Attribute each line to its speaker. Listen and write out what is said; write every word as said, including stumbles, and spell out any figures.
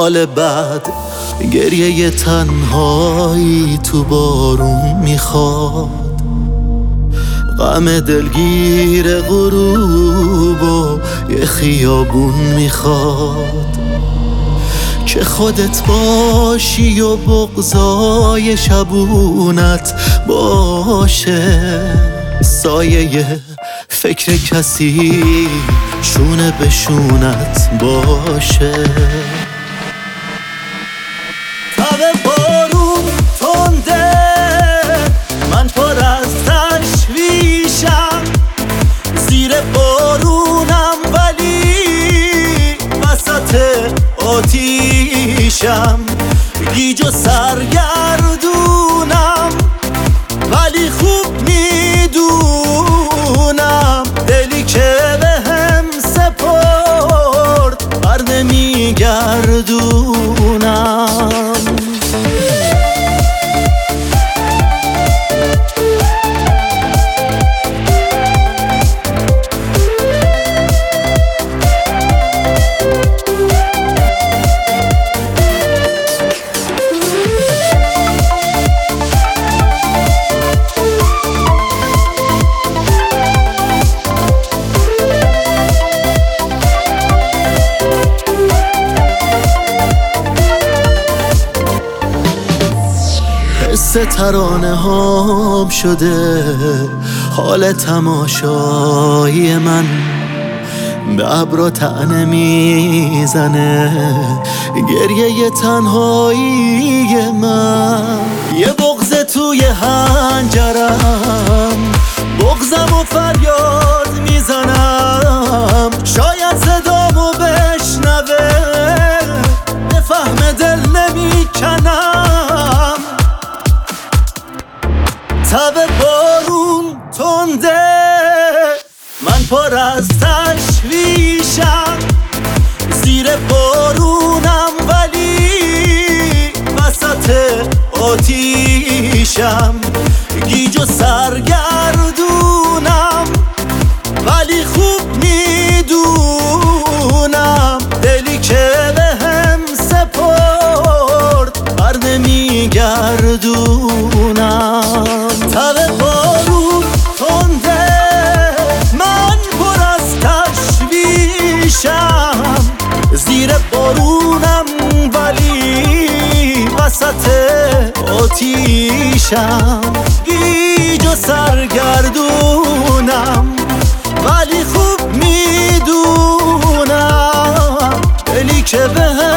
Speaker 1: حال بد، گریه تنهایی تو بارون میخواد، غم دلگیر غروب و یه خیابون میخواد که خودت باشی و بغضای شبونت باشه، سایه فکر کسی شونه به شونت باشه. تب بارون تنده، من پر از تشویشم، زیر بارونم ولی وسط آتیشم، گیج و سرگردونم ولی خوب میدونم دلی که بهم سپرد بر نمیگردونم. حس ترانه هام شده حال تماشایی من، به ابرا طعنه میزنه گریه تنهایی من، یه بغض توی هنجرم، بغضم و فریاد میزنم، شاید صدامو بشنوه بفهم دل نمیکنم. تب بارون تنده، من پر از تشویشم، زیر بارونم ولی وسط آتیشم، گیج و سرگردونم ولی خوب میدونم دلی که بهم سپرد بر نمیگردونم. تب بارون تنده، من پر از تشویشم، زیر بارونم ولی وسط آتیشم، گیج و سرگردونم ولی خوب میدونم دلی که بهم